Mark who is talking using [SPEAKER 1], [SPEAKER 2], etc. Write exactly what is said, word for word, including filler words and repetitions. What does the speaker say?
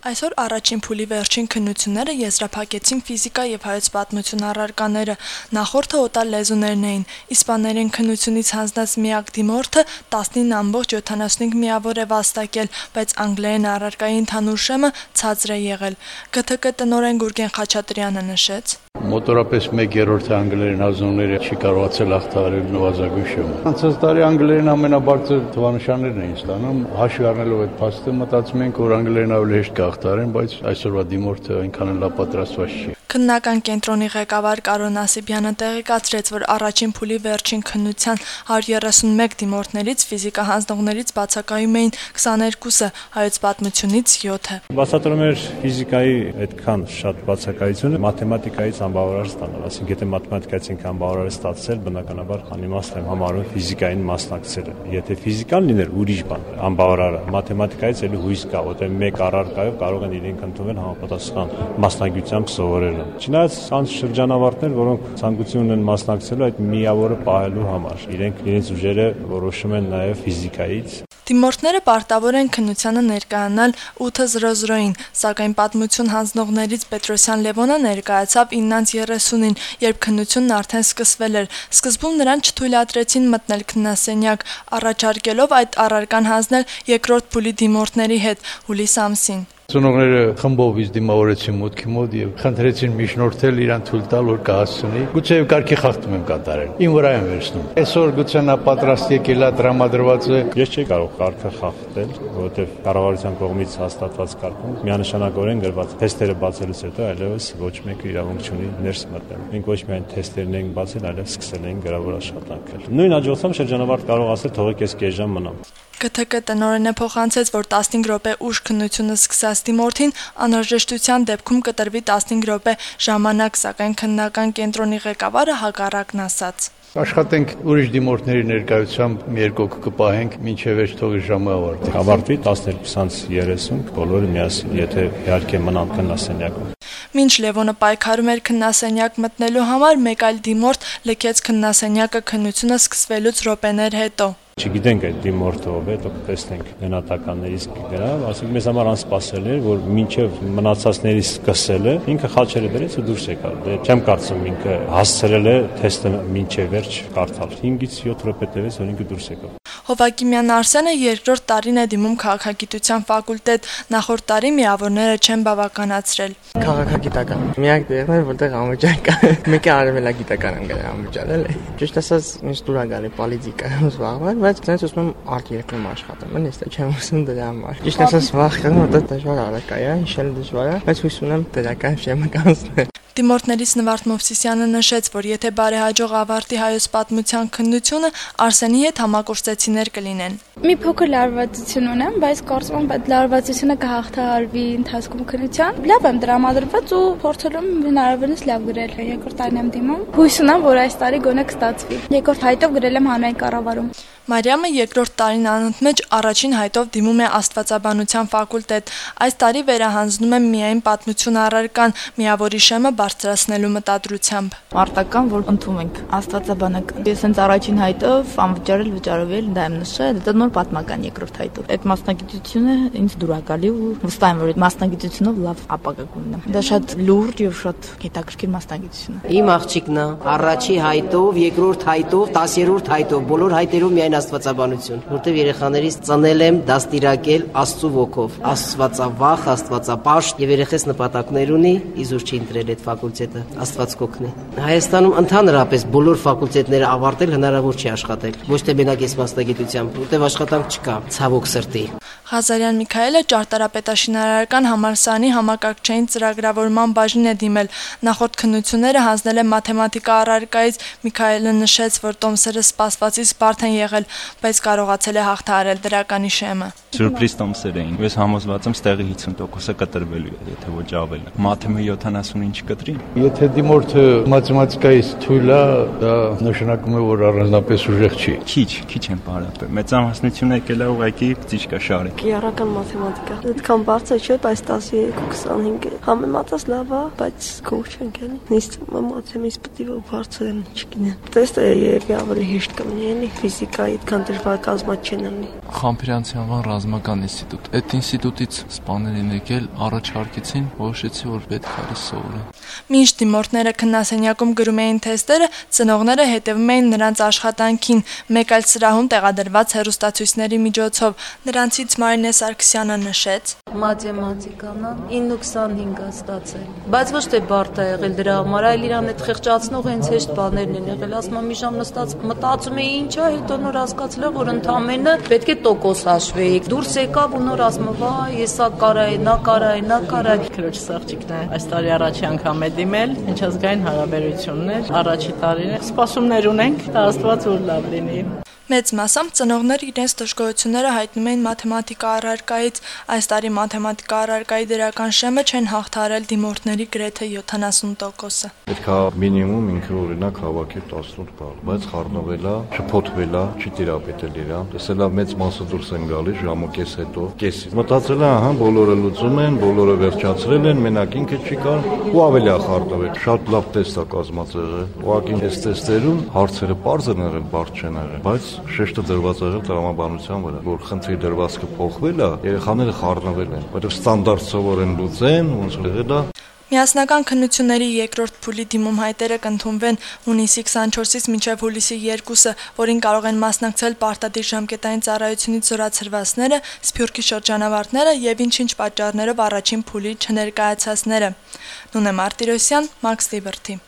[SPEAKER 1] Այսօր առաջին փուլի վերջին քննությունները եզրափակեցին ֆիզիկա եւ հայոց պատմություն առարկաները, նախորդը օտար լեզուներն էին, իսպաներեն քննությունից հանձնած միակ դիմորդը տասնինը ամբողջ յոթանասունհինգ միավոր է վաստակել, բայց անգլերեն առարկայի ընդհանուր շեմը ցածր է եղել։ Գ Թ Կ տնօրեն Գուրգեն Խաչատրյանը նշեց.
[SPEAKER 2] Մոտորապես մեկ երրորդը անգլերեն ազնվները չի կարողացել հաղթահարել նվազագույն շեմը։ Անցած տարի անգլերեն ամենաբարձր թվանշաններն էին ստանում, հաշվի առնելով այդ փաստը մտածում ենք, որ անգլերեն ավելի հեշտ կհաղթահարեն, բայց այսօրվա դիմորդը այնքան էլ պատրաստված չի։
[SPEAKER 1] Քննական կենտրոնի ղեկավար Կարո Նասիբյանը տեղեկացրեց, որ առաջին փուլի վերջին քննության հարյուր երեսունմեկ դիմորդներից ֆիզիկա հանձնողներից բացակայում էին քսաներկուսը, հայոց պատմությունից յոթը։
[SPEAKER 3] Բացատրում էր ֆիզիկայի այդքան շատ բացակայությունը մաթեմատիկայից անբավարար ստանալ, այսինքն եթե մաթեմատիկայից ինքան բավարար է ստացել, բնականաբար անիմաստ եմ համարում ֆիզիկային մասնակցելը։ Եթե ֆիզիկան լիներ ուրիշ բան, անբավարար, մաթեմատիկայից էլի հույս կա, որտեղ մեկ առարկայով կարող են իրենք ընդունել համապատասխան մասնագիտությամբ սովորելը։ Չնայած կան շրջանավարտներ, որոնք ցանկություն ունեն մասնակցելու այդ միավորը պահելու համար, իրենք իրենց ուժերը որոշում են նաև ֆիզիկայից։
[SPEAKER 1] Դիմորդները պարտավոր են քննությանը ներկայանալ ութ զրոզրոյին, սակայն պատմություն հանձնողներից Պետրոսյան Լևոնը ներկայացավ իննից երեսունին, երբ քննությունն արդեն սկսվել էր։ Սկզբում նրան չթույլատրեցին մտնել քննասենյակ, առաջարկելով այդ առարկան հանձնել երկրորդ փուլի դիմորդների հետ հուլիս ամսին։
[SPEAKER 2] Ծնողները խմբով ինձ դիմավորեցին մուտքի մոտ եւ խնդրեցին միջնորդել իրան թույլ տալ, որ կհասցնի։ Գուցե կարգի խախտում եմ կատարել։ Ին վրա եմ վերցնում։ Այսօր գուցե նա պատրաստ եկել է, տրամադրված է։
[SPEAKER 3] Ես չի կարող կարգը խախտել, որովհետեւ կառավարության կողմից հաստատված կարգում միանշանակորեն գրված թեստերը բացելուց հետո այլևս ոչ մեկը իրավունք չունի ներս մտնել։ Մենք ոչ միայն թեստերն ենք բացել, այլև սկսել ենք գրավոր աշխատանքել։ Նույն հաջողությամբ շրջանավարտ կարող ասել, թողեք ես կես ժամ մնամ։
[SPEAKER 1] Գ Թ Կ տնօրենը փոխանցեց, որ տասնհինգ րոպե ուշ քննությունը սկսած դիմորդին անհրաժեշտության դեպքում կտրվի տասնհինգ րոպե ժամանակ, սակայն քննական կենտրոնի ղեկավարը հակառակն ասաց.
[SPEAKER 2] Աշխատենք ուրիշ դիմորդների ներկայությամբ մի երկու կպահենք, մինչև վերջ թողի ժամը ավարտի։
[SPEAKER 3] Ավարտվի տասներկուից երեսուն, բոլորը միասին, եթե իհարկե մնան քննասենյակում։
[SPEAKER 1] Մինչ Լևոնը պայքարում էր քննասենյակ մտնելու համար, մեկ այլ դիմորդ լքեց քննասենյակը քննությունը սկսվելուց րոպեներ հետո։
[SPEAKER 3] Չգիտենք այդ դիմորդը ով է, դուք տեսնենք գնահատականներից կգրա, ասենք մեզ համար անսպասելի էր, որ մինչև մնացածներից սկսելը ինքը խաչերը դրեց ու դուրս եկավ։ Դե չեմ կարծում ինքը հասցրել է թեստը մինչև վերջ կարդալ։ հինգից յոթ րոպե տևեց, որ ինքը դուրս եկավ։
[SPEAKER 1] Հովակիմյան Արսենը երկրորդ տարին է դիմում քաղաքագիտության ֆակուլտետ, նախորդ տարի միավորները չեն բավականացրել։
[SPEAKER 4] Քաղաքագիտական։ Միակ տեղն էր, որտեղ անվճար կա։ Մեկը արևելագիտական եմ գալի անվճար էլի։ Ճիշտ ասած, ինձ դուր է գալի պոլիտիկայով զբաղվել, բայց ցենց ուզում եմ արտ երկրում աշխատեմ, ես դա չեմ ուզում դրա համար։ Ճիշտ ասած, վախենում եմ, որ դժվար առարկա է, հիշել դժվար է, բայց հույս ունեմ դրական շեմը կանցնել։
[SPEAKER 1] Դիմորդներից Նվարդ Մովսիսյանը նշեց, որ եթե բարեհաջող ավարտի հայոց պատմության քննությունը, Արսենի հետ համակուրսեցիներ կլինեն։
[SPEAKER 5] Մի փոքր լարվածություն ունեմ, բայց կարծում եմ այդ լարվածությունը կհաղթահարվի ընթացքում քննության։ Լավ եմ տրամադրված ու փորձել եմ հնարավորինս լավ գրել։ Երկրորդ տարին եմ դիմում։ Հույս ունեմ, որ այս տարի գոնե կստացվի։ Երկրորդ հայտով գրել եմ հանրային կառավարում։
[SPEAKER 1] Մարիամը երկրորդ տարին անընդմեջ առաջին հայտով դիմում է Աստվածաբանության ֆակուլտետ։ Այս տարի վերահանձնում է միայն պատմություն առարկան, միավորի շեմը բարձրացնելու մտադրությամբ։
[SPEAKER 6] Մարտական, որ ընդունենք Աստվածաբանական։ Ես հենց առաջին հայտով անվճար էլ վճարով էլ դա եմ նշել, դա նոր պատմական երկրորդ հայտով։ Այդ մասնագիտությունը ինձ դուր է գալի ու վստահ եմ, որ այդ մասնագիտությունով լավ ապագա կունենամ։ Դա շատ լուրջ եւ շատ հետաքրքիր մասնագիտություն է։
[SPEAKER 7] Իմ աղջիկն է առաջի հայտով, երկրորդ հայտով, տասներորդ հայտով, բոլոր հայտերով միայն Աստվածաբանություն, որտեղ երեխաներից ծնել եմ դաստիարակել Աստծո ոգով, Աստվածավախ, Աստվածապաշտ եւ երեխես նպատակներ ունի, իզուր չի ընտրել այդ ֆակուլտետը, Աստված կօգնի։ Հայաստանում ընդհանրապես բոլոր ֆակուլտետները ավարտել հնարավոր չի աշխատել, ոչ թե մենակ այս մասնագիտությամբ, որտեղ աշխատանք չկա, ցավոք սրտի։
[SPEAKER 1] Ղազարյան Միքայելը ճարտարապետաշինարարական համալսարանի համակարգչային ծրագրավորման բաժին է դիմել։ Նախորդ քննությունները հանձնել է մաթեմատիկա առարկայից։ Միքայելը նշեց, որ տոմսերը սպասվածից բարդ են եղել, բայց կարողացել է հաղթահարել դրականի շեմը։
[SPEAKER 8] Սուրպրիզ տոմսեր էին։ Ես համոզված եմ, ստեղի հիսուն տոկոսը կտրվելու է, եթե ոչ ավելի։ Մաթեմը յոթանասունինչ կտրի։
[SPEAKER 2] Եթե դիմորդը մաթեմատիկայից թույլ է, դա նշանակում է, որ առանձնապես ուժեղ չի։
[SPEAKER 8] Քիչ, քիչ են պարապել։ Մեծամասնությունը եկել է ուղղակի ծիճկա շարի։
[SPEAKER 9] Կիրառական մաթեմատիկա։ Այդքան բարձր չէ, բայց տասներկու քսանհինգ համեմատած լավ է, բայց գող չենք էլի։ Նույնիսկ մաթեմատիկից պետք է բարձր չգնա։ Տեստը երևի ավելի հեշտ կմնի էլի, ֆիզիկայի այդքան դժվար կազմած չեն անի։
[SPEAKER 10] Խամփիրյանցի անվան ռազմական ինստիտուտ։ Այդ ինստիտուտից սպաներին եկել առաջարկեցին, որոշեցի, որ պետք է արի սովորեմ։
[SPEAKER 1] Մինչ դիմորդները քննասենյակում գրում էին թեստերը, ծնողները հետևում էին նրանց աշխատանքին, մեկ այլ սրահում տեղադրված հեռուստացույցների միջոցով։ Նրանցից Մարինե Սարգսյանը նշեց.
[SPEAKER 11] Մաթեմատիկան ինը քսանհինգ է ստացել։ Բայց ոչ թե բարդ է եղել դրա համար, այլ իրան այդ խեղճացնող հենց հեշտ բաներն են եղել։ Ասում եմ մի ժամ նստած մտածում էի ինչ է, հետո նոր հասկացել եմ, որ ընդամենը պետք է տոկոս հաշվեի։ Դուրս եկավ ու նոր ասում եմ, վայ, եսա կարայի, նա կարայի, նա կարայի։
[SPEAKER 12] Քրոջ աղջիկն է այս տարի առաջի անգամ է դիմել, միջազգային հարաբերություններ, առաջի տարին սպասումներ ունենք, դա Աստված որ լավ լինի։
[SPEAKER 1] Մեծ մասամբ ծնողները իրենց դժգոհությունները հայտնում էին մաթեմատիկա առարկայից, այս տարի մաթեմատիկա առարկայի դրական շեմը չեն հաղթահարել դիմորդների գրեթե յոթանասուն տոկոսը։
[SPEAKER 13] Պետք է մինիմում ինքը օրինակ հավաքել տասնութ բալ, բայց խառնվել է, չփոթվել է, չի տիրապետել իրան, տեսել է մեծ մասը դուրս են գալիս ժամոկես հետո, կեսի։ Մտածել է, ահա, բոլորը լուծում են, բոլորը վերջացրել են, մենակ ինքը չի կար, ու ավելի է խառնվել։ Շատ լավ տեստ է կազմած եղել։ Ուղղակի այս տեստերում հարցերը པարզ են եղել, բարդ չեն եղել, բայց շեշտը դրված եղել տրամաբանության վրա, որ խնդրի դրվածքը փոխվել է, երեխաները խառնվել են, որովհետև ստանդարտ սովոր են լուծեն, ոնց որ եղել է։
[SPEAKER 1] Միասնական քննությունների երկրորդ փուլի դիմում հայտերը կընդունվեն հունիսի քսանչորսից մինչև հուլիսի երկուսը, որին կարող են մասնակցել պարտադիր ժամկետային ծառայությունից զորացրվածները, Սփյուռքի շրջանավարտները եւ ինչ-ինչ պատճառներով առաջին փուլի չներկայացածները։ Նունե Մարտիրոսյան, Մաքս Լիբերթի։